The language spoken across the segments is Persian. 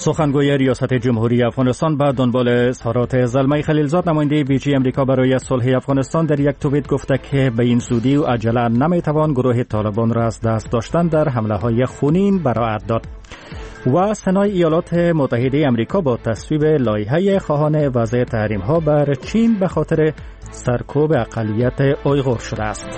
سخنگوی ریاست جمهوری افغانستان به دنبال اظهارات زلمه خلیلزاد نماینده ویژه امریکا برای صلح افغانستان در یک توییت گفته که به این زودی و عجله نمیتوان گروه طالبان را از دست داشتن در حمله های خونین براعت داد. و سنای ایالات متحده امریکا با تصویب لایحه خواهان وضع تحریم ها بر چین به خاطر سرکوب اقلیت اویغور شده است.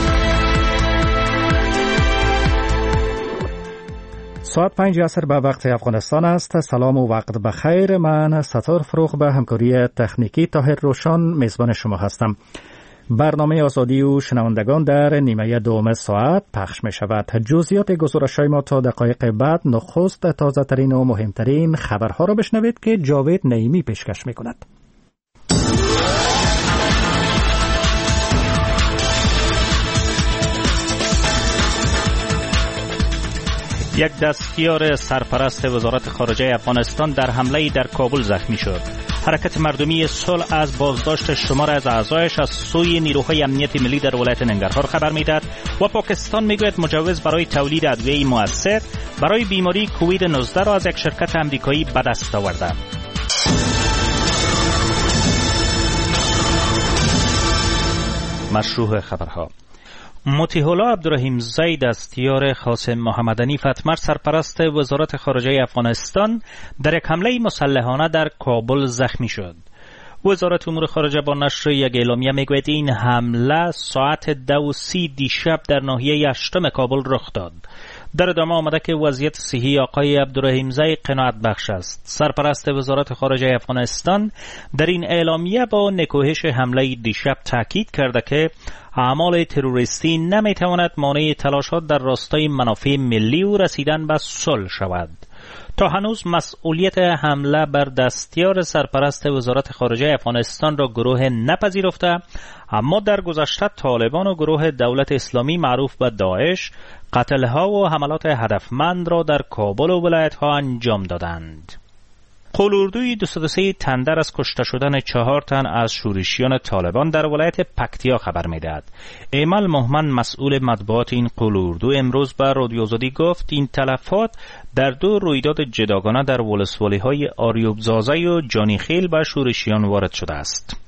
ساعت 5 عصر به وقت افغانستان است. سلام و وقت بخیر. من ستار فروغ به همکاری تکنیکی طاهر روشان میزبان شما هستم. برنامه آزادی و شنوندگان در نیمه دوم ساعت پخش می شود. جزئیات گزارش‌های ما تا دقایق بعد. نخست تازه ترین و مهمترین خبرها را بشنوید که جاوید نعیمی پیشکش می کند. یک دستیار سرپرست وزارت خارجه افغانستان در حمله در کابل زخمی شد. حرکت مردمی صلح از بازداشت شمار از اعضایش از سوی نیروهای امنیت ملی در ولایت ننگرهار خبر میدهد و پاکستان میگوید مجوز برای تولید ادویه مؤثر برای بیماری کووید 19 را از یک شرکت آمریکایی به دست آورده. مشروع خبرها. مطیع الله عبدالرحیم زی دستیار خاص محمد حنیف اتمر سرپرست وزارت خارجه افغانستان در یک حمله مسلحانه در کابل زخمی شد. وزارت امور خارجه با نشر یک اعلامیه میگوید این حمله ساعت 2:30 دیشب در ناحیه 8 کابل رخ داد. در ادامه آمده که وضعیت صحی آقای عبدالرحیم زی قناعت بخش است. سرپرست وزارت خارجه افغانستان در این اعلامیه با نکوهش حمله دیشب تاکید کرده که اعمال تروریستی نمیتواند مانع تلاشات در راستای منافع ملی و رسیدن به صلح شود. تا هنوز مسئولیت حمله بر دستیار سرپرست وزارت خارجه افغانستان را گروه نپذیرفته، اما در گذشته طالبان و گروه دولت اسلامی معروف به داعش قتل‌ها و حملات هدفمند را در کابل و ولایت‌ها انجام دادند. قولوردوی 203 تندر از کشته شدن 4 تن از شورشیان طالبان در ولایت پکتیا خبر می‌دهد. ایمل محمد مسئول مطبوعات این قولوردو امروز به رادیو آزادی گفت این تلفات در 2 رویداد جداگانه در ولسوالی‌های آریوب زازه و جانیخیل به شورشیان وارد شده است.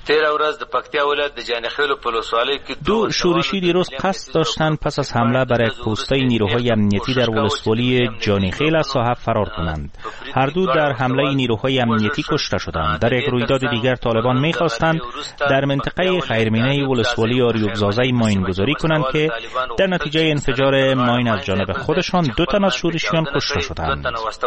2 شورشی دیروز قصد داشتند پس از حمله بر یک پوسته نیروهای امنیتی در ولسوالی جانیخیل از ساحه فرار کنند. هر دو در حمله نیروهای امنیتی کشته شدند. در یک رویداد دیگر طالبان می‌خواستند در منطقه خیرمینه ولسوالی آریوب زازه ماینگذاری کنند که در نتیجه انفجار ماین از جانب خودشان 2 تن از شورشیان کشته شدند.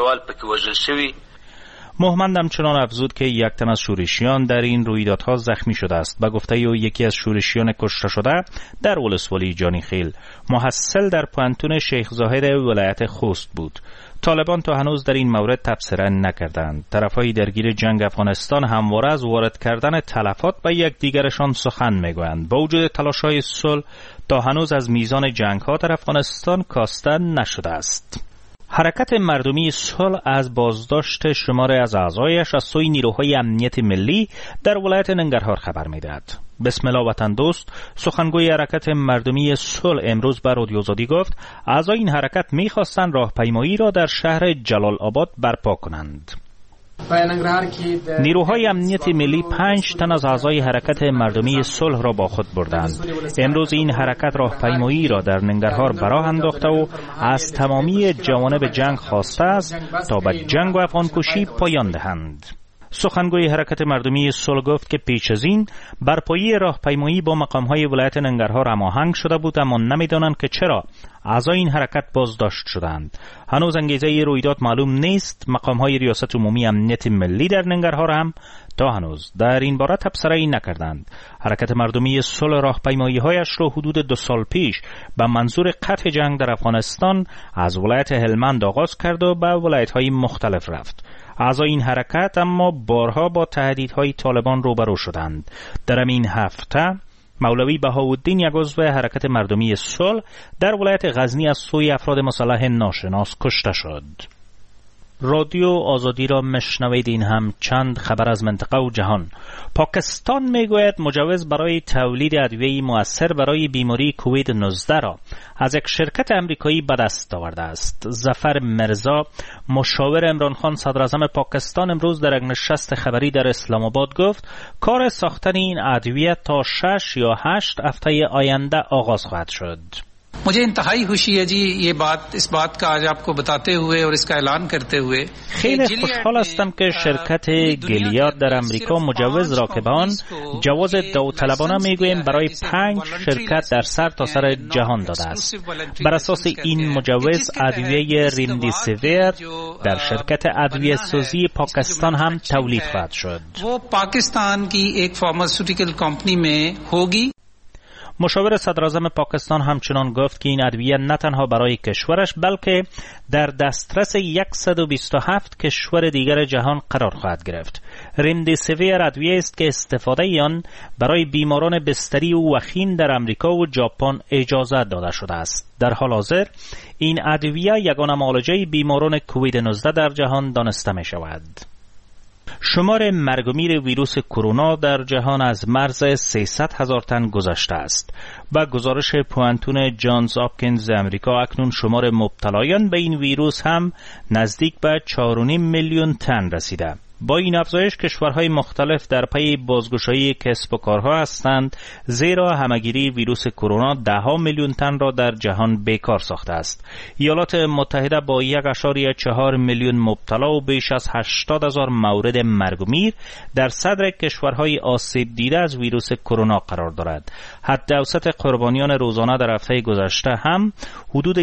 محمد همچنان افزود که 1 تن از شورشیان در این رویدادها زخمی شده است. به گفته او یکی از شورشیان کشته شده در ولسوالی جانیخیل محصل در پانتون شیخ زاهد ولایت خوست بود. طالبان تا هنوز در این مورد تبصره نکردند. طرفهای درگیر جنگ افغانستان همواره از وارد کردن تلفات به یکدیگرشان سخن میگویند. با وجود تلاش‌های صلح تا هنوز از میزان جنگ‌ها در افغانستان کاسته نشده است. حرکت مردمی صلح از بازداشت شمار از اعضایش از سوی نیروهای امنیت ملی در ولایت ننگرهار خبر می‌دهد. بسم الله وطن دوست سخنگوی حرکت مردمی صلح امروز به رادیو آزادی گفت اعضای این حرکت می‌خواستند راهپیمایی را در شهر جلال آباد برپا کنند. نیروهای امنیت ملی 5 تن از اعضای حرکت مردمی صلح را با خود بردند. امروز این حرکت راهپیمایی را در ننگرهار براه انداخته و از تمامی جوانب جنگ خواسته است تا به جنگ و افغانکشی پایان دهند. سخنگوی حرکت مردمی صلح گفت که پیش از این برپایی راهپیمایی با مقام‌های ولایت ننگرهار هماهنگ شده بود، اما نمی‌دانند که چرا اعضای این حرکت بازداشت شدند. هنوز انگیزه رویداد معلوم نیست. مقام‌های ریاست عمومی امنیت ملی در ننگرهار هم تا هنوز در این باره تبصره‌ای نکردند. حرکت مردمی صلح راهپیمایی‌هایش را حدود 2 سال پیش به منظور قطع جنگ در افغانستان از ولایت هلمند آغاز کرد و به ولایت‌های مختلف رفت. اعضای این حرکت اما بارها با تهدیدهای طالبان روبرو شدند. در این هفته مولوی بهاءالدین یک عضو حرکت مردمی صلح در ولایت غزنی از سوی افراد مسلح ناشناس کشته شد. رادیو آزادی را مشنوید. این هم چند خبر از منطقه و جهان. پاکستان میگوید مجوز برای تولید ادویه مؤثر برای بیماری کووید 19 را از یک شرکت امریکایی به دست آورده است. ظفر مرزا، مشاور عمران خان صدراعظم پاکستان، امروز در یک نشست خبری در اسلام آباد گفت کار ساختن این ادویه تا 6 یا 8 هفته آینده آغاز خواهد شد. मुझे इंतहाई खुशी है जी ये बात इस बात का आज आपको बताते हुए और इसका ऐलान करते हुए خیلی خوشحال هستم که شرکت گلیاد در امریکا مجوز را که به آن جواز داوطلبانه میگوییم برای 5 شرکت در سرتاسر جهان داده است. بر اساس این مجوز ادویه ریمدیسیویر در شرکت ادویه سازی پاکستان هم تولید خواهد شد. वो पाकिस्तान की एक फार्मास्यूटिकल कंपनी में होगी. مشاور صدراعظم پاکستان همچنان گفت که این ادویه نه تنها برای کشورش بلکه در دسترس 127 کشور دیگر جهان قرار خواهد گرفت. ریمدیسیویر ادویه است که استفاده آن برای بیماران بستری و وخیم در امریکا و ژاپن اجازه داده شده است. در حال حاضر این ادویه یگانه معالجه بیماران کووید 19 در جهان دانسته می شود. شمار مرگ و میر ویروس کرونا در جهان از مرز 300,000 تن گذشته است. با گزارش پوانتون جانز هاپکینز امریکا اکنون شمار مبتلایان به این ویروس هم نزدیک به 4.5 میلیون تن رسیده. با این افزایش کشورهای مختلف در پی بازگشایی کسب و کارها هستند، زیرا همهگیری ویروس کرونا 10 میلیون تن را در جهان بیکار ساخته است. ایالات متحده با 1.4 میلیون مبتلا و بیش از 80,000 مورد مرگ و میر در صدر کشورهای آسیب دیده از ویروس کرونا قرار دارد. حد اوسط قربانیان روزانه در هفته گذشته هم حدود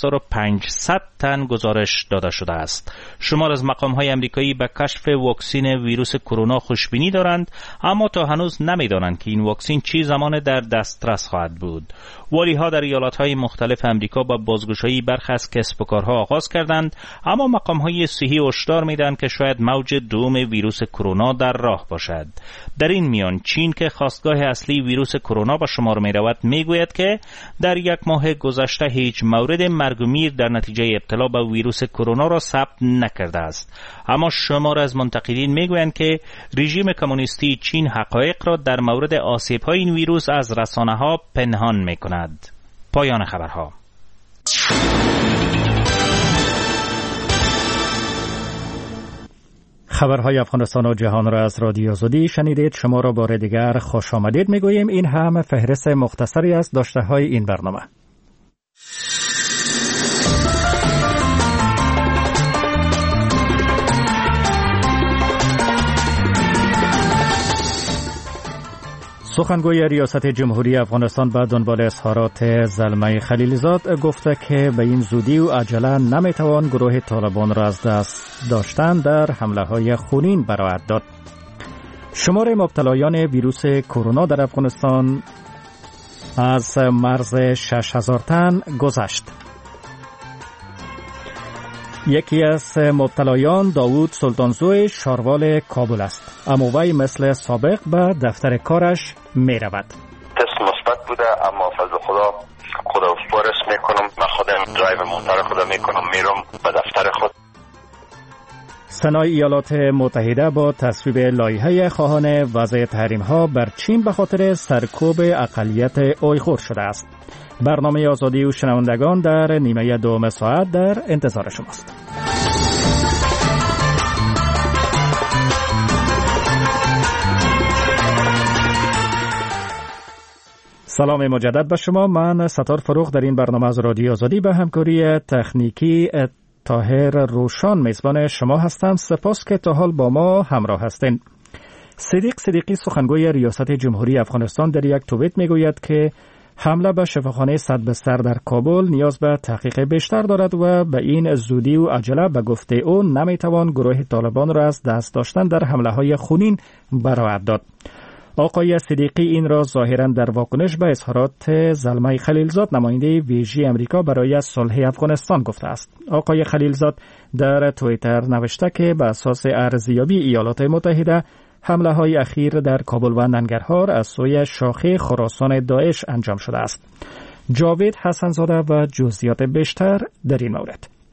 1500 تن گزارش داده شده است. شمار از مقام‌های آمریکایی به کشف واکسن ویروس کرونا خوشبینی دارند، اما تا هنوز نمی‌دانند که این واکسن چی زمان در دسترس خواهد بود. والی‌ها در ایالت‌های مختلف آمریکا با بازگشایی برخی از کسب و کارها آغاز کردند، اما مقام‌های صحی هشدار می‌دهند که شاید موج دوم ویروس کرونا در راه باشد. در این میان چین که خاستگاه اصلی ویروس کرونا به شمار می‌رود می‌گوید که در 1 ماه گذشته هیچ مورد مرگ و میر در نتیجه ابتلا به ویروس کرونا را ثبت نکرده است. اما شمار از منتقدین میگویند که رژیم کمونیستی چین حقایق را در مورد آسیب‌های این ویروس از رسانه‌ها پنهان می‌کند. پایان خبرها. خبرهای افغانستان و جهان را از رادیو آزادی شنیدید. شما را بار دیگر خوش آمدید میگوییم. این هم فهرست مختصری از داشته‌های این برنامه. سخنگوی ریاست جمهوری افغانستان به دنبال اظهارات زلمه خلیلزاد گفته که به این زودی و عجله نمیتوان گروه طالبان را از دست داشتن در حمله های خونین برآورد داد. شمار مبتلایان ویروس کرونا در افغانستان از مرز 6,000 تن گذشت. یکی از مبتلایان داوود سلطانزوی شاروال کابل است، اما وی مثل سابق به دفتر کارش می رود. تست مثبت بوده، اما فضل خدا سپارش میکنم. من خودم درایو موتور خودم میکنم، میرم به دفتر خود. سنای ایالات متحده با تصویب لایحه خواهان وضع تحریم‌ها بر چین به خاطر سرکوب اقلیت اویغور شده است. برنامه آزادی و شنوندگان در نیمه دوم ساعت در انتظار شماست. سلام مجدد به شما. من ستار فروغ در این برنامه از رادیو آزادی به همکاری تکنیکی طاهر روشان میزبان شما هستم. سپاس که تا حال با ما همراه هستین. صدیق صدیقی سخنگوی ریاست جمهوری افغانستان در یک توییت میگوید که حمله به شفاخانه صدبستر در کابل نیاز به تحقیق بیشتر دارد و به این زودی و عجله به گفته او نمیتوان گروه طالبان را از دست داشتن در حمله های خونین برآورد داد. آقای صدیقی این را ظاهراً در واکنش به اظهارات زلمه خلیلزاد نماینده ویژه امریکا برای صلح افغانستان گفته است. آقای خلیلزاد در توییتر نوشته که به اساس ارزیابی ایالات متحده حمله های اخیر در کابل و ننگرهار از سوی شاخه خراسان داعش انجام شده است. جاوید حسنزاده و جزئیات بیشتر در این مورد.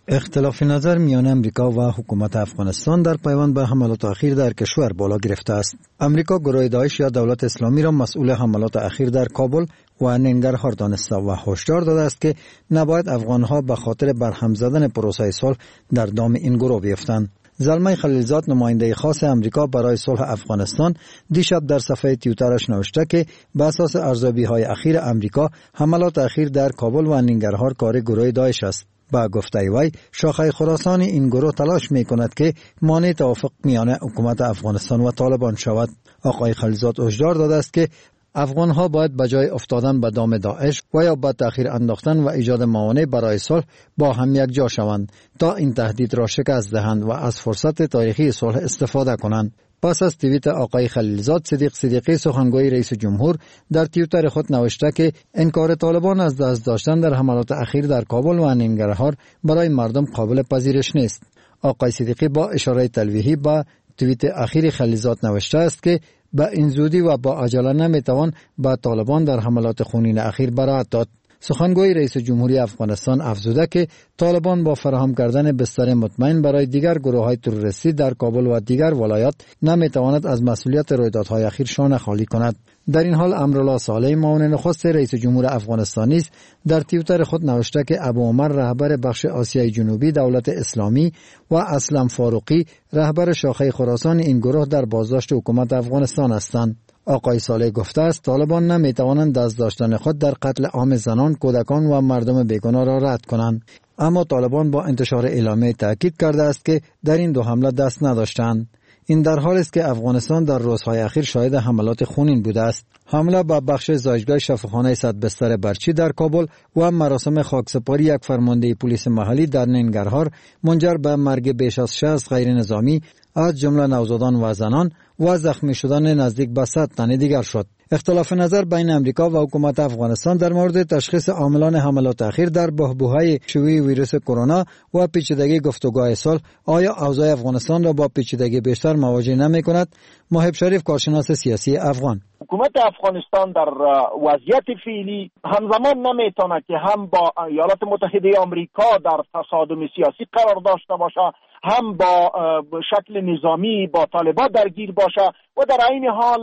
اختلاف نظر میان امریکا و حکومت افغانستان در پیوند به حملات اخیر در کشور بالا گرفته است. امریکا گروه داعش یا دولت اسلامی را مسئول حملات اخیر در کابل و ننگرهار دانسته و هشدار داده است که نباید افغانها به خاطر برهم زدن پروسه صلح در دام این گروه بیفتند. زلمه خلیلزاد نماینده خاص امریکا برای صلح افغانستان دیشب در صفحه توییترش نوشته که به اساس ارزیابی‌های اخیر امریکا حملات اخیر در کابل و ننگرهار کار گروه داعش است. با گفته وی شاخه خراسان این گروه تلاش می کند که مانع توافق میان حکومت افغانستان و طالبان شود. آقای خلیلزاد هشدار داده است که افغانها باید به جای افتادن به دام داعش و یا به تأخیر انداختن و ایجاد موانع برای صلح با هم یک جا شوند تا این تهدید را شکست دهند و از فرصت تاریخی صلح استفاده کنند. پس از توییت آقای خلیلزاد، صدیق صدیقی سخنگوی رئیس جمهور در توییتر خود نوشته که انکار طالبان از دست داشتن در حملات اخیر در کابل و ننگرهار برای مردم قابل پذیرش نیست. آقای صدیقی با اشاره تلویحی به توییت اخیر خلیلزاد نوشته است که با این زودی و با عجله نمیتوان با طالبان در حملات خونین اخیر براءت داد. سخنگوی رئیس جمهوری افغانستان افزوده که طالبان با فراهم کردن بستر مطمئن برای دیگر گروه‌های تروریستی در کابل و دیگر ولایات نمیتواند از مسئولیت رویدادهای اخیر شانه خالی کند. در این حال امرالله صالح معاون نخست رئیس جمهور افغانستان نیز در توییتر خود نوشته که ابو عمر رهبر بخش آسیای جنوبی دولت اسلامی و اسلم فاروقی رهبر شاخه خراسان این گروه در بازداشت حکومت افغانستان هستند. آقای صالح گفته است طالبان نمیتوانند دست داشتن خود در قتل عام زنان، کودکان و مردم بیگناه را رد کنند. اما طالبان با انتشار اعلامیه تاکید کرده است که در این دو حمله دست نداشتند. این در حالی است که افغانستان در روزهای اخیر شاهد حملات خونین بوده است. حمله به بخش زایشگاه شفاخانه 100 بستر برچی در کابل و مراسم خاکسپاری یک فرمانده پلیس محلی در ننگرهار منجر به مرگ بیش از 60 غیر نظامی از جمله نوزادان و زنان و زخمی شدن نزدیک به 100 تن دیگر شد. اختلاف نظر بین امریکا و حکومت افغانستان در مورد تشخیص عاملان حملات اخیر در بحبوحه شیوع ویروس کرونا و پیچیدگی گفتگوهای صلح آیا اوضاع افغانستان را با پیچیدگی بیشتر مواجه نمی‌کند؟ محب شریف کارشناس سیاسی افغان: حکومت افغانستان در وضعیت فعلی همزمان نمیتونه که هم با ایالات متحده آمریکا در تصادم سیاسی قرار داشته باشه، هم با شکل نظامی با طالبان درگیر باشه و در این حال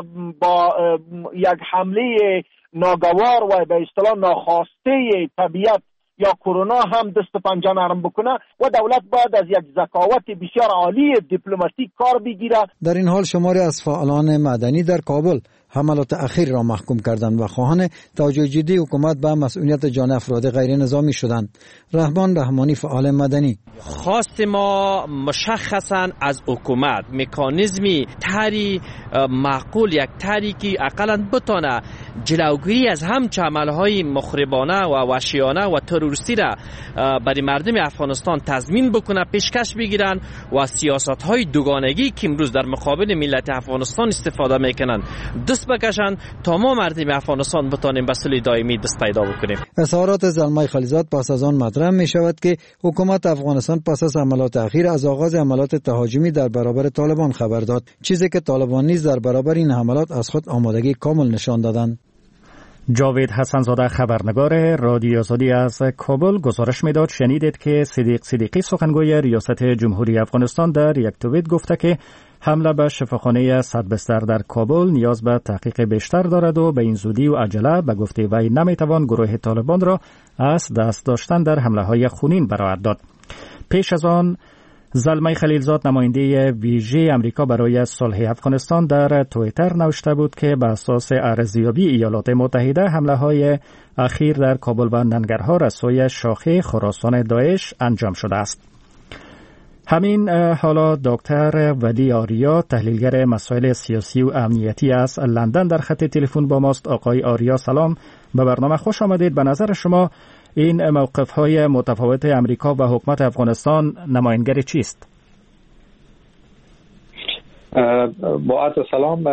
با یک حمله ناگوار و به اصطلاح ناخواسته طبیعت یا کرونا هم دست پنجه نرم بکنه و دولت باید از یک ذکاوت بسیار عالی دیپلماتیک کار بگیره. در این حال شماری از فعالان مدنی در کابل حملات اخیر را محکوم کردند و خواهان توجه جدی حکومت به مسئولیت جان افراد غیر نظامی شدند. رحمان رحمانی فعال مدنی: خواست ما مشخصا از حکومت مکانیزمی طرحی معقول، یک طرحی که اقلا بتونه جلوگیری از همچه عملهای مخربانه و وحشیانه و تروریستی را برای مردم افغانستان تضمین بکنه، پیشکش بگیرن و سیاست‌های دوگانگی که امروز در مقابل ملت افغانستان استفاده میکنن دست بکشن تا ما مردم افغانستان بتانیم به صلح دائمی دست پیدا بکنیم. اظهارات زلمه خلیلزاد پس از آن مطرح می شود که حکومت افغانستان پس از حملات اخیر از آغاز حملات تهاجمی در برابر طالبان خبر داد، چیزی که طالبان نیز در برابر این حملات از خود آمادگی کامل نشان دادند. جاوید حسنزاده خبرنگار رادیو آزادی از کابل گزارش میداد. شنیدید که صدیق صدیقی سخنگوی ریاست جمهوری افغانستان در یک توییت گفته که حمله به شفاخانه 100 بستر در کابل نیاز به تحقیق بیشتر دارد و به این زودی و عجله به گفته وی نمیتوان گروه طالبان را از دست داشتن در حمله های خونین براءت داد. پیش از آن زلمه خلیلزاد نماینده ویژه امریکا برای صلح افغانستان در توییتر نوشته بود که به اساس ارزیابی ایالات متحده حمله های اخیر در کابل و ننگرهار از سوی شاخه خراسان داعش انجام شده است. همین حالا دکتر ولی آریا تحلیلگر مسائل سیاسی و امنیتی از لندن در خط تلفن با ماست. آقای آریا سلام، به برنامه خوش آمدید. به نظر شما این موقف‌های متفاوت امریکا و حکومت افغانستان نمایانگر چیست؟ با عرض سلام،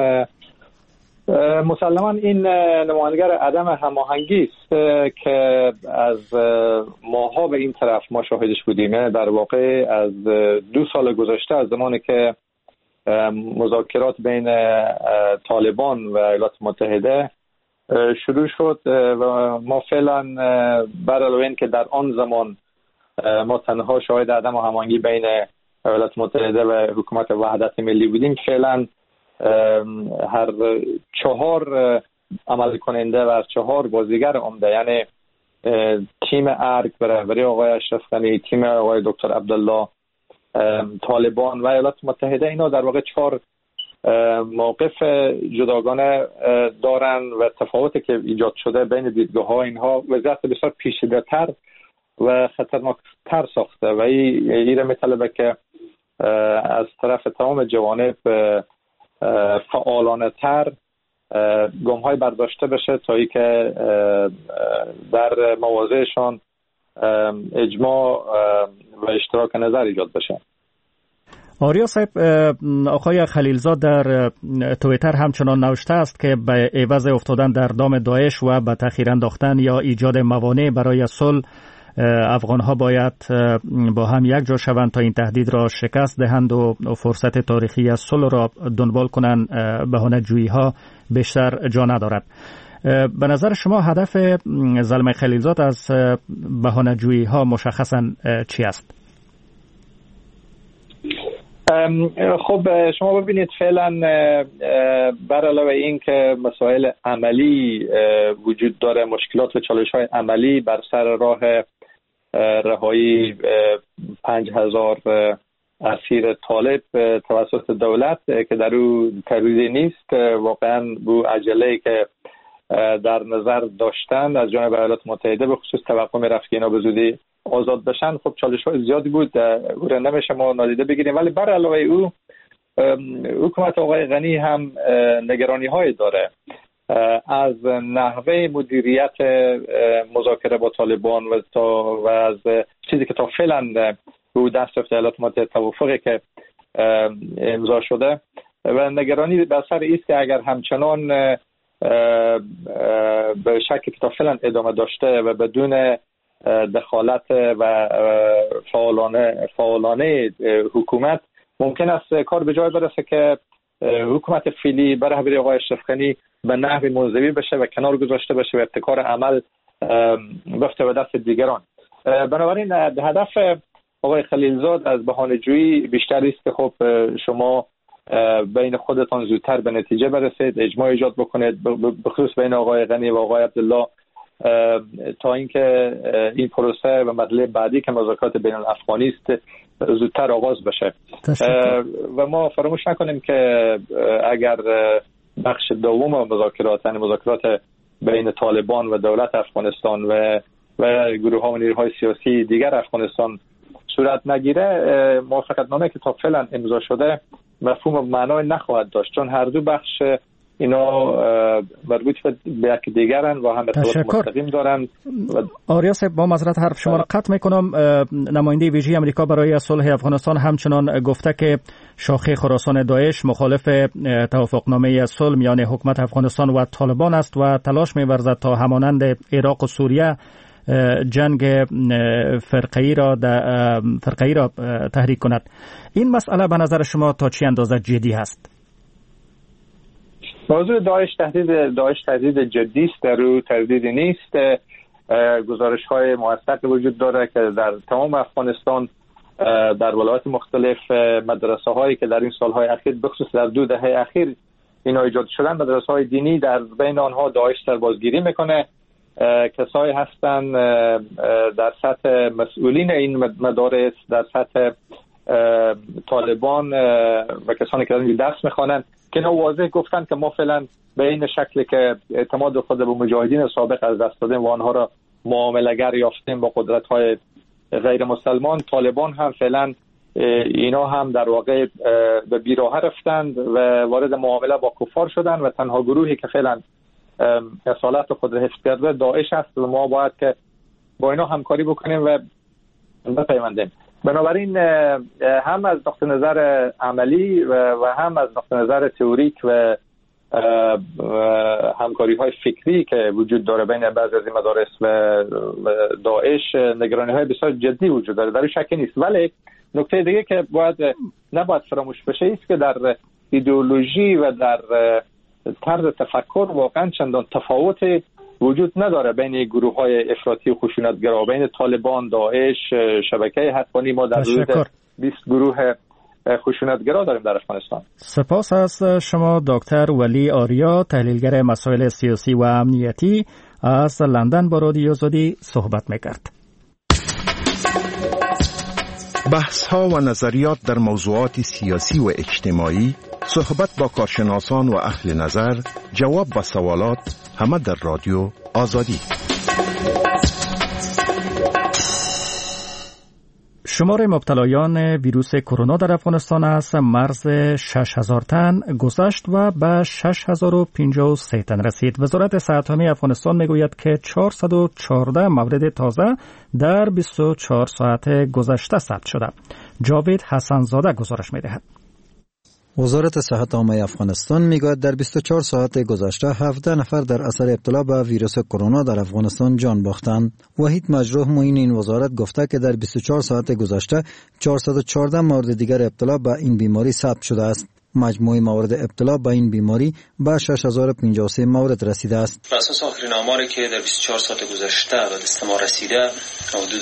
مسلما این نمایانگر عدم هماهنگی است که از ماها به این طرف ما شاهدش بودیم. در واقع از 2 سال گذشته از زمانی که مذاکرات بین طالبان و ایالات متحده شروع شد و ما فعلا بر علاوه این که در آن زمان ما تنها شاهد عدم هماهنگی بین ایالات متحده و حکومت وحدت ملی بودیم. فعلا هر 4 عمل کننده و 4 بازیگر عمده، یعنی تیم ارگ به رهبری آقای اشرف غنی، تیم آقای دکتر عبدالله، طالبان و ایالات متحده، اینا در واقع 4 موقف جداگانه دارن و تفاوتی که ایجاد شده بین دیدگاه‌ها اینها وضعیت بسیار پیچیده‌تر و خطرناکتر ساخته و این میطلبه که از طرف تمام جوانب فعالانه تر گام‌های برداشته بشه تا ای که در مواضعشان اجماع و اشتراک نظر ایجاد بشه. آریا صاحب، آقای خلیلزاد در توییتر همچنان نوشته است که به عوض افتادن در دام داعش و به تأخیر انداختن یا ایجاد موانع برای صلح، افغان‌ها باید با هم یک جا شوند تا این تهدید را شکست دهند و فرصت تاریخی از صلح را دنبال کنند. بهانه‌جویی‌ها بیشتر جا ندارد. به نظر شما هدف زلمه خلیلزاد از بهانه‌جویی‌ها مشخصاً چی است؟ خب شما ببینید فعلا بر علاوه این که مسائل عملی وجود داره، مشکلات و چالش‌های عملی بر سر راه رهایی 5000 اسیر طالب توسط دولت که در او ترویضی نیست، واقعا بو عجله‌ای که در نظر داشتن از جانب ایالات متحده به خصوص توقع می‌رفت که اینا به زودی آزاد بشن، خب چالش‌های زیادی بود، او را نمیشه ما نادیده بگیریم. ولی بر علاوه او حکومت آقای غنی هم نگرانی‌های داره از نحوه مدیریت مذاکره با طالبان و از چیزی که تا فعلا به دست رفته ایالات متحده، توافقی که امضا شده، و نگرانی به اثر است که اگر همچنان به شکلی که تا فعلا ادامه داشته و بدون دخالت و فعالانه حکومت، ممکن است کار به جای برسه که حکومت فعلی بر رهبری آقای اشرف غنی به نحوی منزوی بشه و کنار گذاشته بشه و ابتکار عمل بفته به دست دیگران. بنابراین هدف آقای خلیلزاد از بهانه‌جویی بیشتر است که خب شما بین خودتان زودتر به نتیجه برسید، اجماع ایجاد بکنید، به خصوص بین آقای غنی و آقای عبدالله، تا اینکه این پروسه و مرحله بعدی که مذاکرات بین الافغانی است زودتر آغاز بشه. و ما فراموش نکنیم که اگر بخش دوم مذاکرات، یعنی مذاکرات بین طالبان و دولت افغانستان و گروه ها و نیروهای سیاسی دیگر افغانستان صورت نگیره، موافقتنامه که تا فعلا امضا شده مفهوم و معنای نخواهد داشت، چون هر دو بخش اینا مربوط به یک دیگرن و هم ارتباط مستقیم دارن. آریا صاحب، با معذرت حرف شما را قطع میکنم. نماینده ویژه امریکا برای صلح افغانستان همچنان گفته که شاخه خراسان داعش مخالف توافقنامه صلح میان حکومت افغانستان و طالبان است و تلاش می‌ورزد تا همانند عراق و سوریه جنگ فرقه‌ای را تحریک کند. این مسئله به نظر شما تا چه اندازه جدی است؟ موضوع داعش تهدید جدی است، در او تردیدی نیست. گزارش‌های موثق وجود داره که در تمام افغانستان در ولایات مختلف مدرسه‌هایی که در این سال‌های اخیر بخصوص در 2 دهه اخیر اینا ایجاد شدن، مدرسه‌های دینی، در بین آنها داعش سربازگیری میکنه. کسایی هستند در سطح مسئولین این مدارس، در سطح طالبان و کسانی که در درس میخوانند که اینا واضح گفتن که ما فعلا به این شکلی که اعتماد خود به مجاهدین سابق از دست دادیم و آنها را معامله‌گر یافتیم با قدرت‌های غیر مسلمان، طالبان هم فعلا اینا هم در واقع به بیراه رفتند و وارد معامله با کفار شدند و تنها گروهی که فعلا اصالت خود را حفظ کرده داعش است و ما باید که با اینا همکاری بکنیم و بپیوندیم. بنابراین هم از نقطه نظر عملی و هم از نقطه نظر تئوریک و همکاری های فکری که وجود داره بین بعضی از این مدارس و داعش نگرانی های بسیار جدی وجود داره، در این شکی نیست. ولی نکته دیگه که نباید فراموش بشه است که در ایدئولوژی و در طرز تفکر واقعا چندان تفاوت وجود نداره بین گروه های افراطی و خشونتگرا، بین طالبان، داعش، شبکه حقانی. ما در حدود 20 گروه خشونتگرا داریم در افغانستان. سپاس از شما دکتر ولی آریا، تحلیلگر مسائل سیاسی و امنیتی از لندن با رادیو آزادی صحبت میکرد. بحث ها و نظریات در موضوعات سیاسی و اجتماعی، صحبت با کارشناسان و اهل نظر، جواب به سوالات، همه در رادیو آزادی. شمار مبتلایان ویروس کرونا در افغانستان از مرز 6000 تن گذشت و به 6053 تن رسید. وزارت صحت عامه افغانستان میگوید که 414 مورد تازه در 24 ساعت گذشته ثبت شده. جاوید حسنزاده گزارش میدهد. وزارت صحت عامه افغانستان میگوید در 24 ساعت گذشته 17 نفر در اثر ابتلا به ویروس کرونا در افغانستان جان باختند. وحید مجروح معین این وزارت گفته که در 24 ساعت گذشته 414 مورد دیگر ابتلا به این بیماری ثبت شده است. مجموع موارد ابتلا به این بیماری به 6053 مورد رسیده است. بر اساس آخرین آماری که در 24 ساعت گذشته به دست ما رسیده، حدود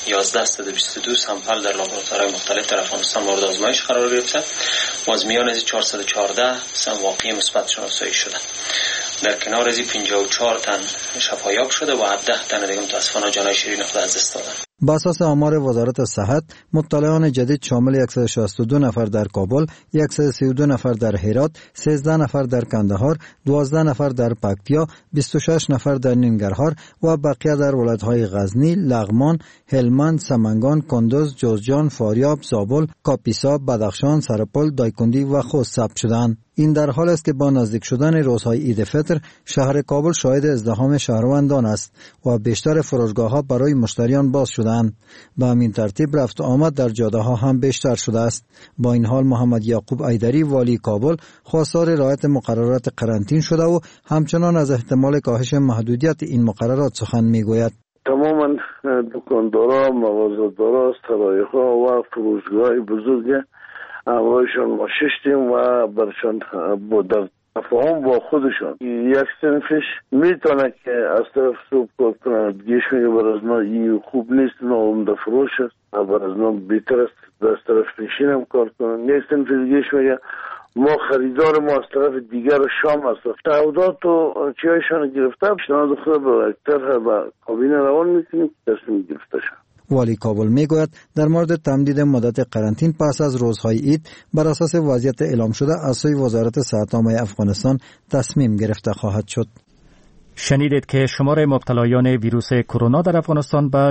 1122 سامپل در لابراتوارهای مختلف در افغانستان مورد آزمایش قرار گرفته و از میان از 414 واقعی مثبت شناسایی شده. در کنار از 54 تن شفایاب شده و 10 تن دیگه متاسفانه جانهای شیرین خود از دست دادن. با اساس آمار وزارت صحت، مبتلایان جدید شامل 162 نفر در کابل، 132 نفر در هرات، 13 نفر در کندهار، 12 نفر در پکتیا، 26 نفر در ننگرهار و بقیه در ولایت‌های غزنی، لغمان، هلمند، سمنگان، کندوز، جوزجان، فاریاب، زابل، کاپیسا، بدخشان، سرپل، دایکندی و خوست ثبت شدند. این در حال است که با نزدیک شدن روزهای عید فطر شهر کابل شاهد ازدحام شهروندان است و بیشتر فروشگاه‌ها برای مشتریان باز شدند. به همین ترتیب رفت و آمد در جاده‌ها هم بیشتر شده است. با این حال محمد یعقوب ایدری والی کابل خواستار رعایت مقررات قرنطینه شده و همچنان از احتمال کاهش محدودیت این مقررات سخن می‌گوید. تماما دکاندارا، مغازه‌دارا، سرای‌ها و فروشگاه‌های بزرگ امرایشان ما ششتیم و برشان در تفاهم با خودشان یک صنفش میتونه که از طرف صوب کار کنند، دیگهش میگه بر از ما این خوب نیست، ناامده فروش است و بر از ما بهتر است از طرف پیشین هم کار کنند. یک صنف دیگهش میگه ما خریدار ما از طرف دیگر شام است. تعهدات و چیایشان گرفته پیشنهاد خود به اکتر و کابینه روان میکنیم تصمیم گرفته شد. والی کابل میگوید در مورد تمدید مدت قرنطینه پس از روزهای عید بر اساس وضعیت اعلام شده از سوی وزارت صحت عامه افغانستان تصمیم گرفته خواهد شد. شنیدید که شمار مبتلایان ویروس کرونا در افغانستان به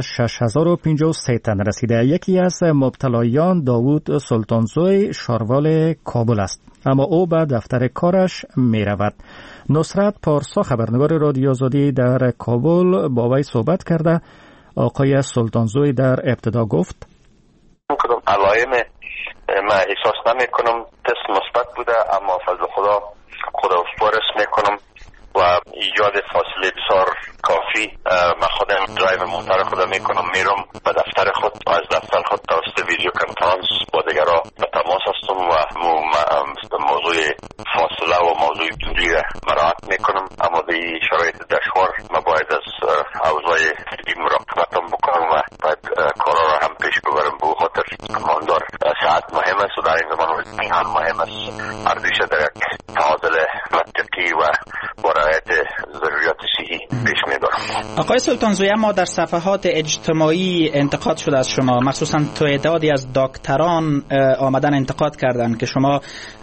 6053 تن رسیده. یکی از مبتلایان داوود سلطانزوی شاروال کابل است، اما او به دفتر کارش می رود. نصرت پارسا خبرنگار رادیو آزادی در کابل با وی صحبت کرده. آقای سلطانزوی در ابتدا گفت علائم من احساس نمی کنم، تست مثبت بوده، اما فضل خدا سپارش می کنم و ایجاد فاصله بسیار کافی. من خودم درایو موتر خودم می کنم، میرم به دفتر خود و از دفتر خود توسط ویدیو کنفرانس با دیگران به تماس هستم و موضوع فاصله و موضوع دوری را مراعات می کنم. اما به شرایط دشوار من باید از اوضاع طبی مراقبتم بکنم و باید کارا را هم پیش ببرم. به خاطر ماندار ساعت مهم است و در این زمان هم مهم است. اردیشه در یک تعادل منطقی و با رعایت ضروریات صحی پیش میبرم. آقای سلطانزوی، ما در صفحات اجتماعی انتقاد شده از شما، مخصوصا تعدادی از دکتران آمدن انتقاد کردن که شما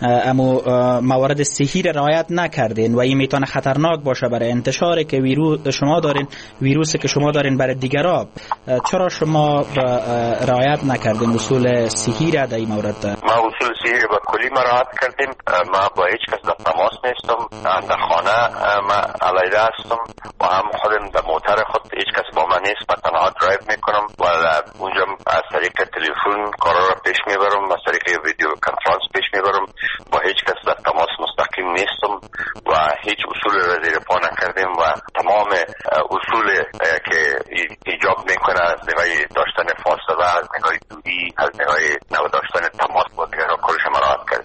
موارد صحی را رعایت نکردین و این میتونه خطرناک باشه برای انتشاری که ویروسی که شما دارین برای دیگران. چرا شما رعایت نکردین اصول صحی را در این مورد؟ ما اصول صحی را به کلی مراعات کردیم. ما با هیچ کس در تماس نیستم، در خانه ما علیده هستم و هم خودم در موتر خود هیچ کس با من نیست، من تنها درایو میکنم و اونجا از طریق تلفن کارا را پیش میبرم، از طریق ویدیو کنفرانس پیش میبرم. با هیچ کس در تماس مستقیم نیستم و هیچ اصول را زیر پا نکردیم و تمام اصول که ایجاب میکنه از نگاه داشتن فاصله، از نگاه دوری، از نگاه داشتن تماس با دیگران کارش مراعات کردیم.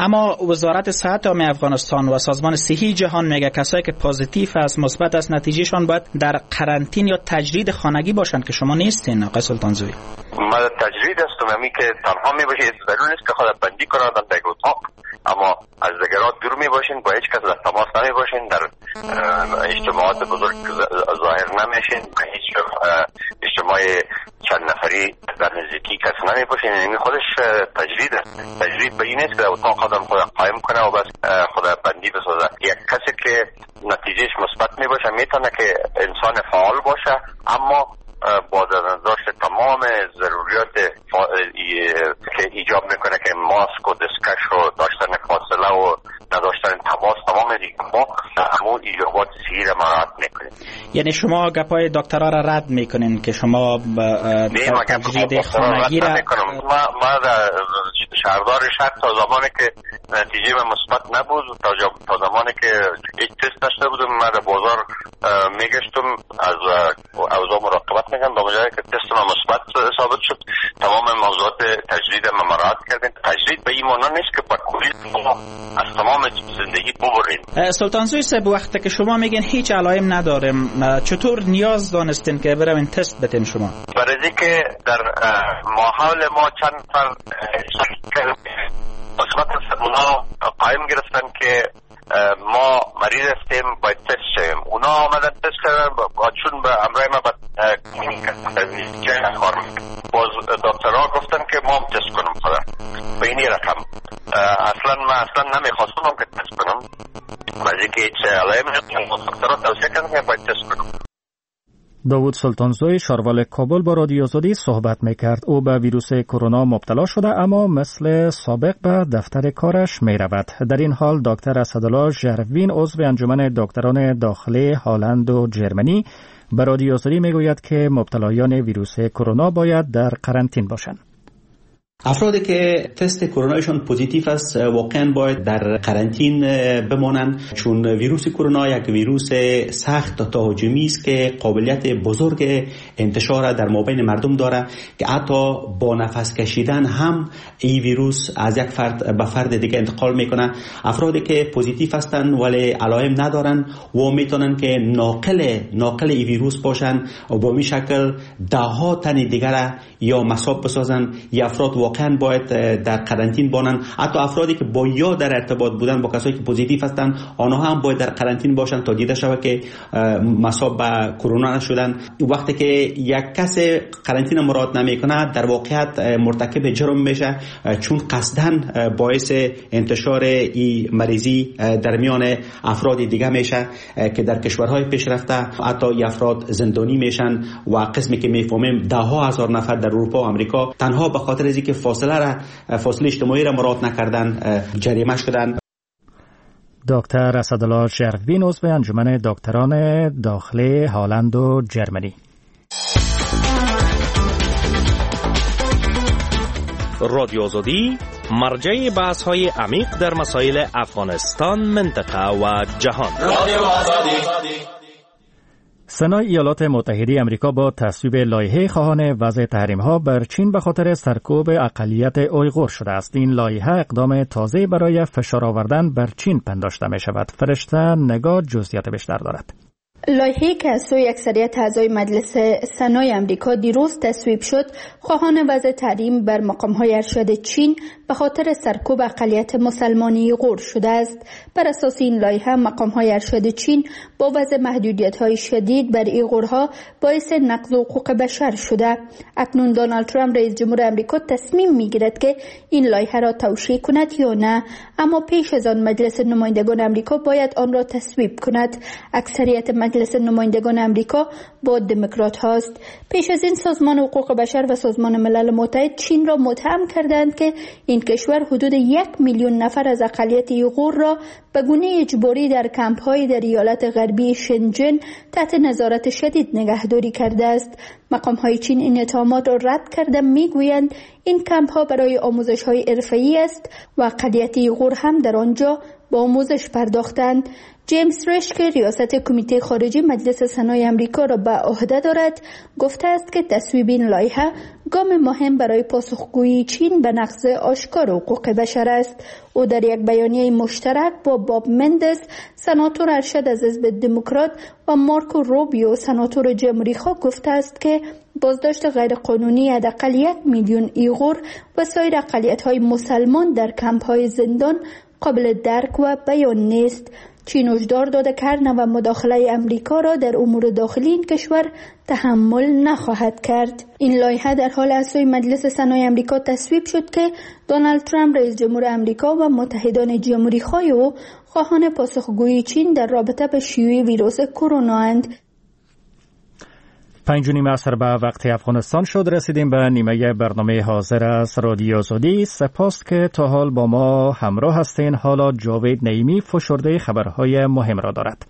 اما وزارت صحت عامه افغانستان و سازمان صحی جهان میگه کسایی که پوزیتیو است، مثبت است، نتیجهشان باید در قرنطینه یا تجرید خانگی باشن که شما نیستین آقای سلطانزوی. ما تجرید هستم، همی که تنها می باشید، ضرور نیست که خود بندی کنن در یک اتاق، اما از دیگران دور می باشین، با هیچ کس در تماس نمی باشین، در اجتماعات بزرگ ظاهر نمیشین، هیچ اجتماع چند نفری در نزدیکی کس نمی باشین. یعنی خودش تجرید است. تجرید به این نیست که اتاق خودم خود قایم کنه و بس خود بندی بسازه. یک کسی که نتیجهش مثبت می باشه میتونه که انسان فعال باشه، اما با داشت تمام ضروریات که ایجاب میکنه که ماسک و دستکش و داشتن فاصله و نداشتن تماس، تمام دیگه ما همون ایجابات صحی را مراعات میکنیم. یعنی شما گپای دکترها را رد میکنین که شما تجرید خانگی را ما شهردار شهر تا زمانی که نتیجه مثبت نبود، تا زمانی که هیچ تست نشده بودم، ما در بازار میگشتم از اوضاع مراقبت میکنم، با مجرد که تست ما مثبت ثابت شد تمام موضوعات تجرید ما مراعات کردیم. تجرید به این معنی نیست که با کلی از تمام زندگی ببرین. سلطانزوی صاحب، وقتی که شما میگین هیچ علائم نداریم، چطور نیاز دانستین که بریم تست بتین شما؟ برای که در ماحول ما چند نفر مثبت اونا قایم گرفتن که ما مریض هستیم باید تست شویم. اونا آمدن تست کردن، چون به امرای ما باز دکترها گفتن که ما هم تست کنم خدا به این رقم. ما اصلا نمیخواستم که تست کنم، ولی که هیچ علائم نداشتم، دکترها توصیه کردن که باید تست کنم. داوود سلطانزوی شاروال کابل با رادیو آزادی صحبت میکرد. او به ویروس کرونا مبتلا شده اما مثل سابق به دفتر کارش میرود. در این حال دکتر اسدالله ژروین عضو انجمن دکتران داخلی هلند و جرمنی به رادیو آزادی میگوید که مبتلایان ویروس کرونا باید در قرنطینه باشند. افرادی که تست کرونایشون پوزیتیو است واقعا باید در قرنطین بمانند، چون ویروس کرونا یک ویروس سخت تهاجمی است که قابلیت بزرگ انتشار در مابین مردم داره که حتی با نفس کشیدن هم این ویروس از یک فرد به فرد دیگه انتقال میکنه. افرادی که پوزیتیو هستند ولی علائم ندارن و میتونن که ناقل این ویروس باشن و با این شکل ده ها تن دیگر یا مصاب بسازن. یا افراد واقعا باید در قرنطین باشن. حتی افرادی که با یا در ارتباط بودن با کسایی که پوزیتیو هستند آنها هم باید در قرنطین باشن تا دیده شود که مصاب به کرونا نشدن. وقتی که یک کس قرنطین مراعات نمیکنه در واقعیت مرتکب جرم میشه، چون قصدن باعث انتشار این مریضی در میان افراد دیگه میشه که در کشورهای پیشرفته حتی افراد زندانی میشن و قسمی که میفهمیم ده ها هزار نفر در اروپا و آمریکا تنها به خاطر از اینکه فاصله اجتماعی را مراعات نکردن جریمه شدن. دکتر اسدالله ژروین عضو انجمن دکتران داخلی هلند و جرمنی. رادیو آزادی مرجع بحث‌های عمیق در مسائل افغانستان، منطقه و جهان. رادیو آزادی. سنای ایالات متحده آمریکا با تصویب لایحه خواهان وضع تحریم‌ها بر چین به خاطر سرکوب اقلیت اویغور شده است. این لایحه اقدام تازه برای فشار آوردن بر چین پنداشته می شود. فرشته نگاه جزئیات بیشتر دارد. لایحه‌ای که از سوی اکثریت اعضای مجلس سنای آمریکا دیروز تصویب شد، خواهان وضع تحریم بر مقام‌های ارشد چین به خاطر سرکوب اقلیت مسلمانی اویغور شده است. بر اساس این لایحه مقام‌های ارشد چین با وضع محدودیت‌های شدید بر اویغورها باعث نقض حقوق بشر شده. اکنون دونالد ترامپ رئیس جمهور آمریکا تصمیم می‌گیرد که این لایحه را توشیح کند یا نه، اما پیش از آن مجلس نمایندگان آمریکا باید آن را تصویب کند. اکثریت مجلس نمایندگان آمریکا با دموکرات هاست. پیش از این سازمان حقوق بشر و سازمان ملل متحد چین را متهم کردند که این کشور حدود 1 میلیون نفر از اقلیت اویغور را به گونه اجباری در کمپ‌های در ایالت غربی شنجن تحت نظارت شدید نگهداری کرده است. مقام‌های چین این اتهامات را رد کرده، میگویند این کمپ‌ها برای آموزش‌های حرفه‌ای است و اقلیت اویغور هم در آنجا با آموزش پرداختند. جیمز رش که ریاست کمیته خارجی مجلس سنای آمریکا را به عهده دارد گفته است که تصویب این لایحه گام مهم برای پاسخگویی چین به نقض آشکار حقوق بشر است. او در یک بیانیه مشترک با باب مندس سناتور ارشد از حزب دموکرات و مارکو روبیو سناتور جمهوری خواه گفته است که بازداشت غیرقانونی حداقل 1 میلیون ایغور و سایر اقلیت‌های مسلمان در کمپ‌های زندان قابل درک و بیان نیست. چین هشدار داده که هر نوع مداخله امریکا را در امور داخلی این کشور تحمل نخواهد کرد. این لایحه در حال اعضای مجلس سنای امریکا تصویب شد که دونالد ترامپ رئیس جمهور امریکا و متحدان جمهوری خواه او خواهان پاسخگویی چین در رابطه به شیوع ویروس کرونا اند. 5:30 عصر به وقت افغانستان شد. رسیدیم به نیمه برنامه حاضر از رادیو آزادی. سپاس که تا حال با ما همراه هستین. حالا جاوید نعیمی فشرده خبرهای مهم را دارد.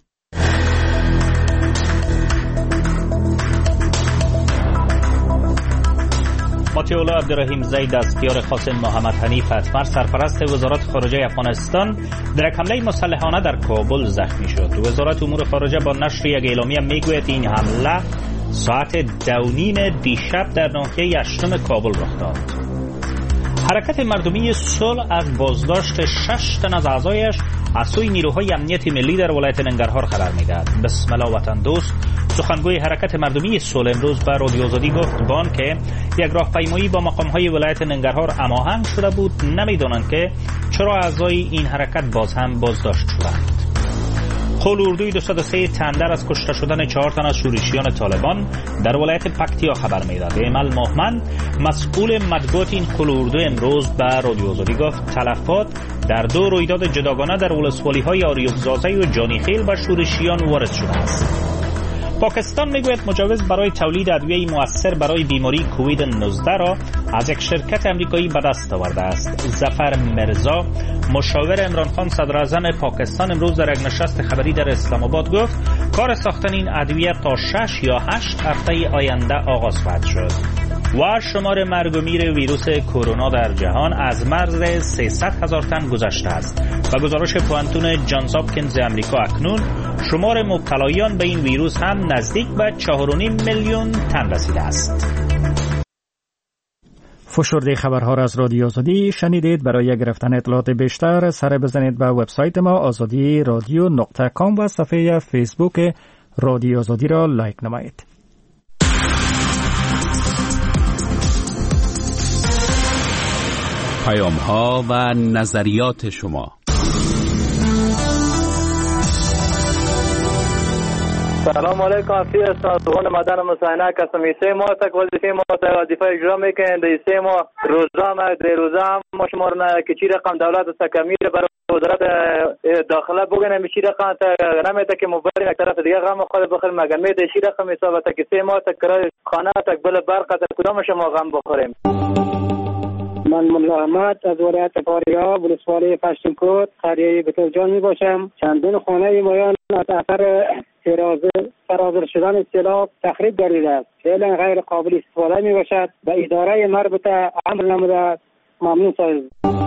مطیع عبدالرحیم زید دستیار خاص محمد حنیف اتمر سرپرست وزارت خارجه افغانستان در حمله مسلحانه در کابل زخمی شد. وزارت امور خارجه با نشر یک اعلامیه میگوید این حمله ساعت 2:30 دیشب در ناحیه 8 کابل رخ داد. حرکت مردمی صلح از بازداشت 6 تن از اعضایش از سوی نیروهای امنیت ملی در ولایت ننگرهار خبر میدهد. بسم الله وطن دوست سخنگوی حرکت مردمی صلح امروز به رادیو آزادی گفت با آنکه یک راهپیمایی با مقامهای ولایت ننگرهار هماهنگ شده بود نمیدانند که چرا اعضای این حرکت باز هم بازداشت شدند. قول اردوی 203 تندر از کشته شدن 4 تن از شورشیان طالبان در ولایت پکتیا خبر میداد. ایمل محمد مسئول مطبوعات این قول اردو امروز به رادیو آزادی گفت تلفات در 2 رویداد جداگانه در ولسوالی‌های آریوبزازه و جانیخیل به شورشیان وارد شده است. پاکستان میگوید مجوز برای تولید ادویه مؤثر برای بیماری کووید 19 را از یک شرکت امریکایی به دست آورده است. ظفر مرزا مشاور عمران خان صدر اعظم پاکستان امروز در یک نشست خبری در اسلام آباد گفت کار ساختن این ادویه تا 6 یا 8 هفته آینده آغاز خواهد شد. و شمار مرگ و میر ویروس کرونا در جهان از مرز 300,000 تن گذشته است و گزارش پوانتون جانز هاپکینز امریکا اکنون شمار مبتلایان به این ویروس هم نزدیک به 4.5 میلیون تن رسیده است. فشرده خبرها را از رادیو آزادی شنیدید. برای گرفتن اطلاعات بیشتر سر بزنید به وبسایت ما azadiradio.com و صفحه فیسبوک رادیو آزادی را لایک نمایید. پیام‌ها و نظریات شما. سلام علیکم افیر سازمان مدن مساینه کسم ایسه ما تک وظیفه ما دفاع اجرا میکنند ایسه ما روزا ما در روزا ما شمارنا که چی رقم دولت سکمیر برای وزارت داخله بگنه میشی رقم تا نمیده که مبرر یک طرف دیگه غم خود بخیر مگن میده شی رقم حساب تا که سه ما تک کرای خانه تک بل برق تا کدام شما غم بخوریم. من ملا احمد از ولایت فاریاب ولسوالی پشتونکوت قریه بتوجان می باشم. چندین خانه مایان از اثر فرازر شدن سیلاب تخریب گردیده است. فعلا غیر قابل استفاده می باشد و اداره مربوطه امر نموده. ممنون سایز.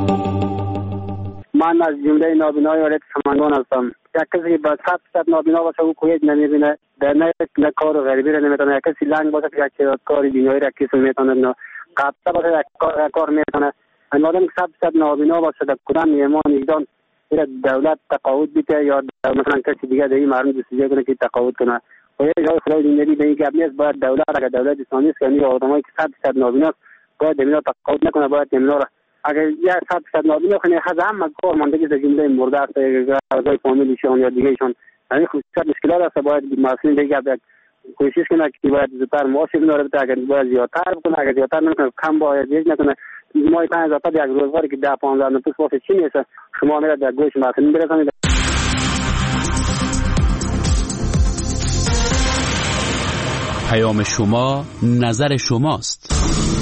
من از جمله نابینای ولایت سمنگان هستم. یک کسی با 100% نابینا باشه او کویت نمیبینه، در نه کار غریبی را نمیتونه. یک کسی لنگ باشه که یک کار بینایی را کسی میتونه، قطعه باشه یک کار میتونه. این آدم که 100% نابینا باشه در کدام ایمان ایجان دولت تقاعد بیده یا مثلا کسی دیگه در این مردم دستیجه کنه که تقاعد کنه. و یک جای خدای دیگری به این که نیست باید دولت اگر دولت اسلامی است که این آدمایی که 100% نابینا باید اینا تقاعد نکنه، باید اینا را اگر یا 100% نابینا کنه خود هم کار ماندگی در جمله مرده است اعضای فامیلیشون یا دیگهشون این خصوصیت مشکلات است. باید مسئولین دیگه کوشش کنه که باید زودتر معاش بنوره بده، اگر باید زیادتر بکنه، اگر زیادتر نکنه کم باید یک نکنه. مای 5000 تا یک روزگاری که 10-15 نفس واسه چی نیست شما میره در گوش مسئولین برسونید. پیام شما نظر شماست.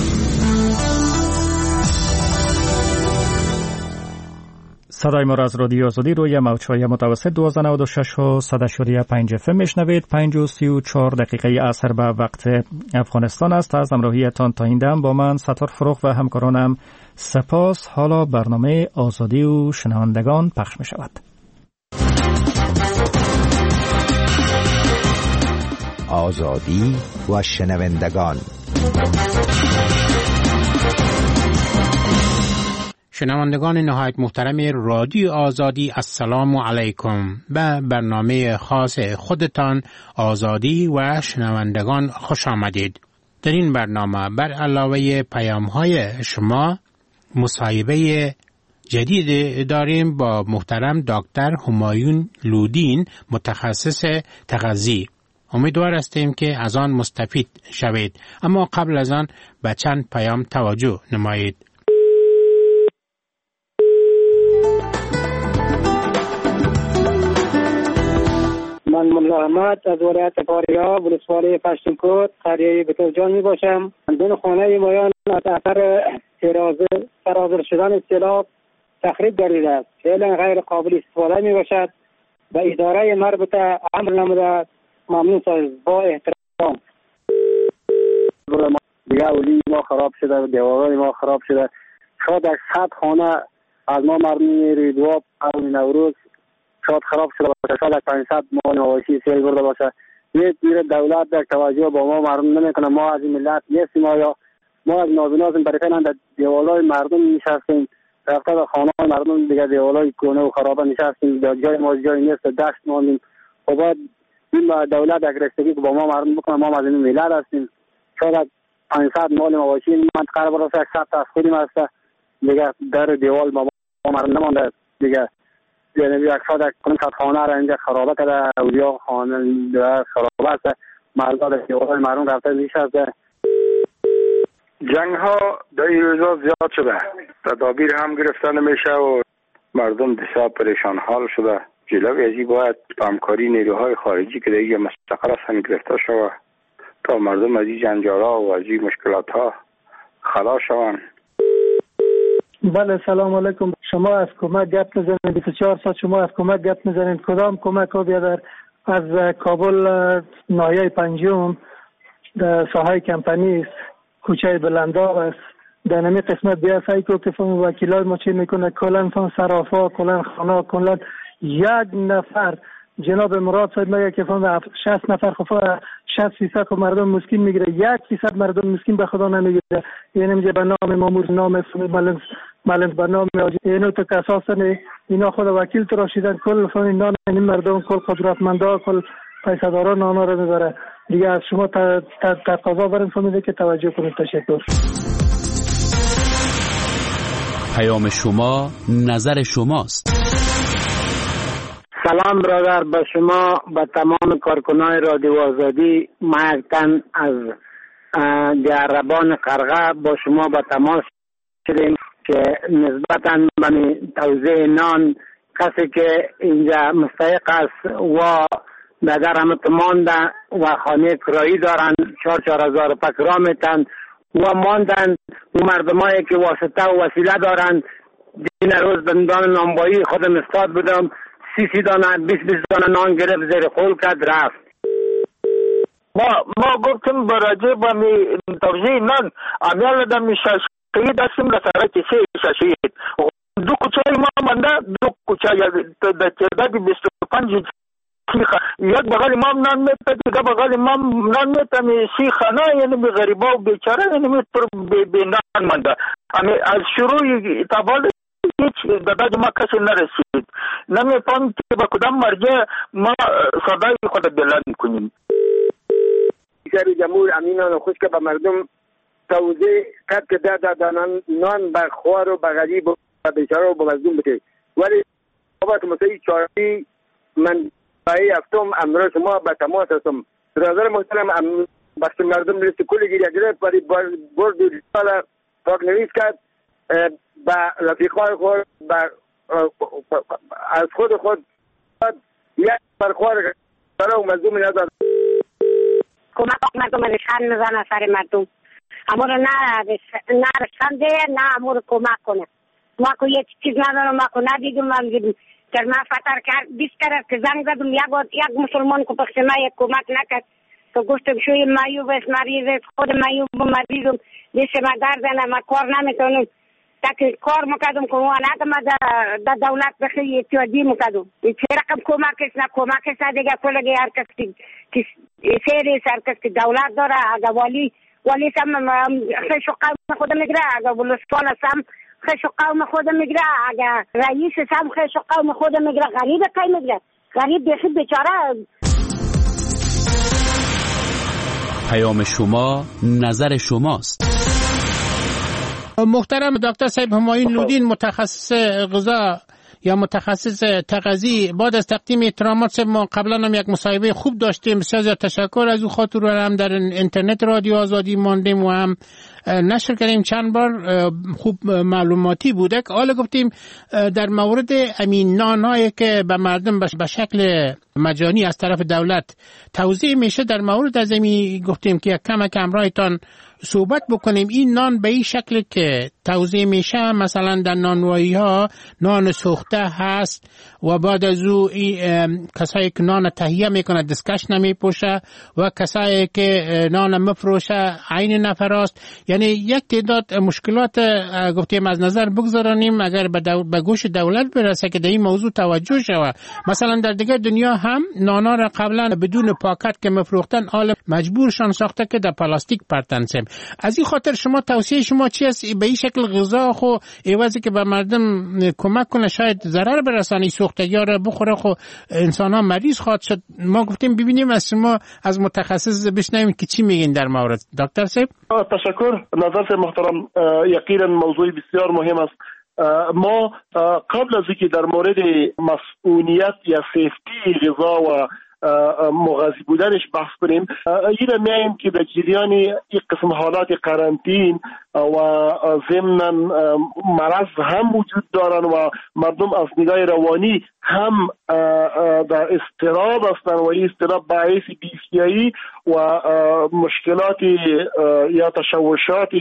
صدای ما را از رادیو آزادی روی موج‌های متوسط 1296 و 100.5 FM میشنوید. 5:34 دقیقه عصر به وقت افغانستان است. از همراهیتان تا این دم با من ستار فروغ و همکارانم سپاس. حالا برنامه آزادی و شنوندگان پخش می شود. آزادی و شنوندگان شنوندگان نهایت محترم رادیو آزادی، السلام علیکم. به برنامه خاص خودتان آزادی و شنوندگان خوش آمدید. در این برنامه بر علاوه پیام‌های شما مصاحبه جدید داریم با محترم دکتر همایون لودین، متخصص تغذیه. امیدوار هستیم که از آن مستفید شوید، اما قبل از آن به چند پیام توجه نمایید. من ملا احمد از ولایت فاریاب ولسوالی پشتونکوت قریه بتوجان می باشم. دون خانه مایان از اثر فرازر شدن سیلاب تخریب گردیده است. فعلا غیر قابل استفاده می باشد و اداره مربوطه امر نموده. ممنون صاحب، با احترام. دیگه اولی ما خراب شده، دیوارای ما خراب شده. شاید 100 خانه از ما مردمی ریدواب قوم نوروز شاید خراب شده باشه، شاید 500 مال مواشی سیل برده باشه. یه دولت در توجه با ما مردم نمیکنه. ما از این ملت نیستیم، ما از نازنازم برای فعلا در دیوالای مردم نشستیم، رفته در خانه مردم دیگه دیوالای کونه و خرابه نشستیم، جای ما جای نیست، دشت ماندیم. و بعد این دولت اگرستگی که با ما مردم بکنه، ما از این ملت هستیم. شاید 500 مال مواشی منطقه برای 100 تا از خودیم هسته دیگه در دیوال با ما مردم نمانده دیگه. یعنی یک شاید کنم خانه را اینجا خرابه کرده، اولیا خانه خرابه است، مردم در دیوال مردم رفته نشسته. جنگ ها در این روزا زیاد شده، تدابیر هم گرفته نمیشه و مردم بسیار پریشان حال شده. جلوی ازی باید همکاری نیروهای خارجی که دیگه مستقر هستن گرفته شود تا مردم از این جنجارها و از این مشکلات ها خلاص شوند. بله، سلام علیکم. شما از کمک گپ میزنید، 24 ساعت شما از کمک گپ میزنید. کدام کمک ها بیادر؟ از کابل ناحیه پنجم در ساحه کمپانی است، کوچه بلنداب است. در نمی قسمت بیا سعی که فهم وکیلای ما چی میکنه، کلن فان صرافا، کلن خانه، کلن یک نفر جناب مراد صاحب میگه که فهم 60 نفر خفا 60% خب مردم مسکین میگیره، 1% مردم مسکین به خدا نمیگیره. یعنی میگه به نام مامور، نام ملنز به نام اینو تو کساسن اینا خود وکیل تراشیدن، کل فهم نام این مردم، کل قدرتمندا، کل پیسداران آنها رو میبره دیگه. از شما تقاضا بریم فهمیده که توجه کنید. تشکر. پیام شما نظر شماست. سلام برادر، به شما، به تمام کارکنان رادیو آزادی. ما یک تن از دیاربان قرغه با شما به تماس شدیم که نسبتاً به توزیع نان کسی که اینجا مستحق است و در رحمت مانده و خانه کرایی دارن 4,000 پکرا میتن و ماندن و مردمایی که واسطه و وسیله دارن. دین روز بندان نانبایی خودم استاد بودم، 30 دانه 20 دانه نان گرفت زیر خول کرد رفت. ما گفتیم براجع با توزیع نان امیال دم شهید هستیم لسره کسی شهید. دو کوچه ما منده، دو کوچه در تعداد 25 یک بغل امام نان میتا، دیگه بغل امام نان میتا، سی خانه یعنی به غریبا و بیچاره یعنی میتر به نان منده. از شروع تابال هیچ داداج ما کسی نرسید. نمیفهم که با کدام مرجع ما صدای خود بلند کنیم. رئیس جمهور امینان خوش که به مردم توزیع کرد که نان به خوار و به غریب و به بیچاره و به مظلوم بده، ولی بابت مسایی چاری من برای هفتم امروز شما به تماس هستم. برادر محترم بخش مردم لیست کلی گیری گرفت ولی برد سال پاک نویس کرد به رفیقای خود از خود یک برخوار برای مظلوم نداد. کمک مردم نشان میزنه سر مردم، اما رو نه رشنده نه امور کمک کنه. ما که یک چیز ندارم، ما که ندیدم. من در من فتر کرد 20 کرد که زنگ زدم یک مسلمان که پخش ما یک کمک نکرد که گفتم شوی مایوب است، مریض است، خود مایوب مریضم، دیست ما دردنه، ما کار نمیتونم. تاکه کار مکردم که ما ندم در دولت بخی اتحادی مکردم. چه رقم کمک است نه کمک است دیگه. کلگه هر کس که سیر است، هر کس که دولت داره اگر والی ولی خش و قوم خود میگیره، اگر ولسوال هم خش و قوم خود میگیره، اگر رئیس هم خش و قوم خود میگیره. غریب کی میگیره؟ غریب بخی بیچاره. پیام شما نظر شماست. محترم دکتر صاحب همایون لودین، متخصص غذا یا متخصص تغذیه، بعد از تقدیم احترامات ما قبلا هم یک مصاحبه خوب داشتیم، بسیار زیاد تشکر از او خاطر، هم در اینترنت رادیو آزادی ماندیم و هم نشر کردیم چند بار، خوب معلوماتی بوده. حالا گفتیم در مورد امین نانایی که به مردم به شکل مجانی از طرف دولت توزیع میشه، در مورد از این گفتیم که یک کمک همراهتان صحبت بکنیم. این نان به این شکل که توزیع میشه، مثلا در نانوایی ها نان سوخته هست و بعد از او کسایی که نان تهیه میکنه دستکش نمیپوشه و کسایی که نان مفروشه عین نفراست. یعنی یک تعداد مشکلات گفتیم از نظر بگذارانیم، اگر به گوش دولت برسه که در این موضوع توجه شود. مثلا در دیگر دنیا هم نانا را قبلا بدون پاکت که مفروختن حالا مجبورشان ساخته که در پلاستیک پرتن سیم. از این خاطر شما توصیه شما چی است؟ به این شکل غذا خو عوضی که به مردم کمک کنه شاید ضرر برسانی، سوختگی را بخوره خو انسان ها مریض خواهد شد. ما گفتیم ببینیم از شما از متخصص بشنویم که چی میگین در مورد. دکتر صاحب تشکر. نظر محترم یقینا موضوع بسیار مهم است. ما قبل از اینکه در مورد مسئولیت یا سیفتی غذا و مغذی بودنش بحث کنیم، این میایم که در جریان این قسم حالات قرنطین و ضمن مرض هم وجود دارن و مردم از نگاه روانی هم در اضطراب هستند و این اضطراب باعث بی‌حیایی و مشکلات یا تشوشات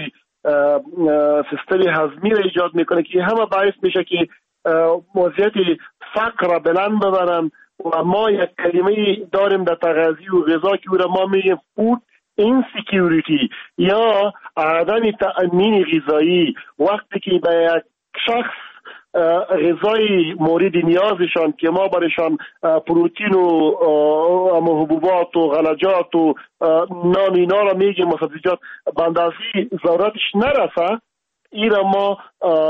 سیستم هضمی را ایجاد میکنه که همه باعث میشه که وضعیت فقر بلند ببرن. و ما یک کلمه داریم در تغذیه و غذا که او را ما میگیم فود اینسیکیوریتی یا عدم تأمین غذایی. وقتی که به یک شخص غذای مورد نیازشان که ما برایشان پروتئین و حبوبات و غلجات و نان اینا را میگیم و سبزیجات به اندازه ضرورتش نرسه، این را ما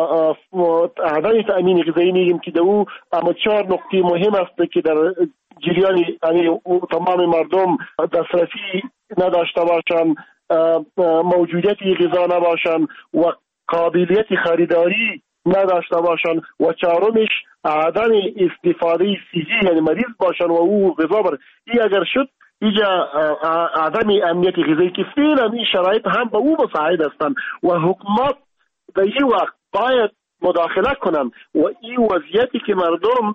عدم تأمین غذایی میگیم که در او اما 4 نقطه مهم است که در جریان تمام مردم دسترسی نداشته باشند، موجودیت غذا نباشند و قابلیت خریداری نداشته باشند و چهارمش عدم استفاده صحی یعنی مریض باشند و او غذا بر این اگر شد اینجا عدم امنیت غذایی که فعلا این شرایط هم به او مساعد هستند و حکومت در این وقت باید مداخله کنن و این وضعیتی که مردم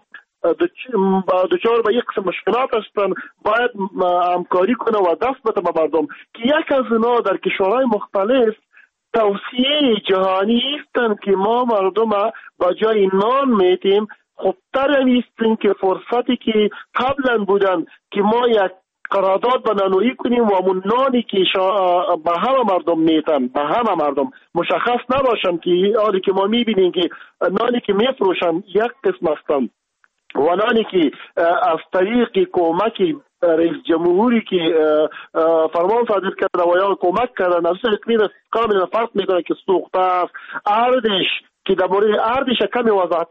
دچار به یک قسم مشکلات هستند باید همکاری کنه و دست بده به مردم که یک از اونا در کشورهای مختلف توصیه جهانی هستند که ما مردم با جای نان میتیم خودتر هستیم که فرصتی که قبلا بودن که ما یک قرارداد به نانویی کنیم و همون نانی که به همه مردم میتن به همه مردم مشخص نباشن که حالی که ما میبینیم که نانی که میفروشن یک قسم هستن و نانی که از طریق کمک رئیس جمهوری که فرمان صادر کرده و یا کمک کرده از اقلیم کاملا فرق میکنه که سوخته است. اردش که در مورد اردش کمی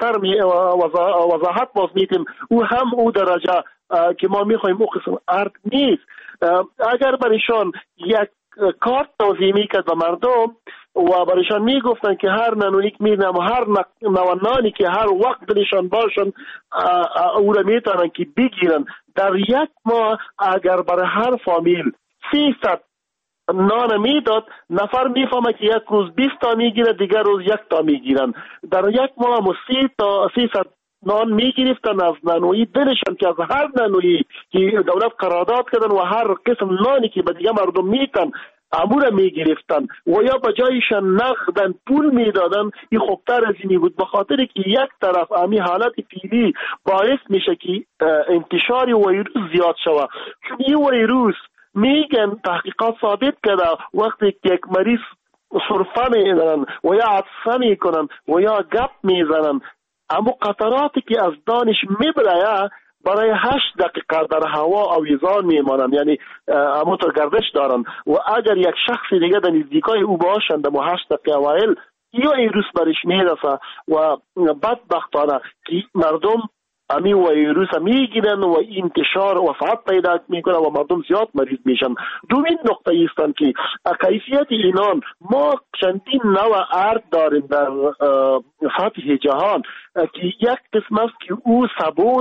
وضاحت باز میتیم او هم او درجه که ما میخوایم او قسم ارد نیست. اگر برایشان یک کارت توزیع میکرد به مردم و برایشان میگفتن که هر نانونیک میرنم و هر نوانانی که هر وقت دلشان باشن او را میتونن که بگیرن، در یک ماه اگر برای هر فامیل 300 نان میداد نفر میفهمه که یک روز 20 تا میگیره دیگر روز 1 تا میگیرن. در یک ماه 300 نان میگرفتن از نانویی دلشان که از هر نانویی که دولت قرارداد کردن و هر قسم نانی که به دیگه مردم میتن امور میگرفتن و یا به جایشان نقدن پول میدادن. این خوبتر از اینی بود به خاطر که یک طرف امی حالت فعلی باعث میشه که انتشار ویروس زیاد شود، چون این ویروس میگن تحقیقات ثابت کرده وقتی که یک مریض سرفه میزنن و یا عطسه میکنن و یا گپ میزنن اما قطراتی که از دانش میبره برای 8 دقیقه در هوا آویزان میمانند، یعنی همونطور گردش دارند و اگر یک شخص دیگه در نزدیکای او باشند در 8 دقیقه اوایل یا ویروس برش میرسه و بدبختانه که مردم امی ویروس میگیرن و انتشار و وفات پیدا میکنه و مردم زیاد مریض میشن. دومین نقطه ایستن که کیفیت اینان، ما چندین نوع ارد داریم در سطح جهان که یک قسم است که او ثبات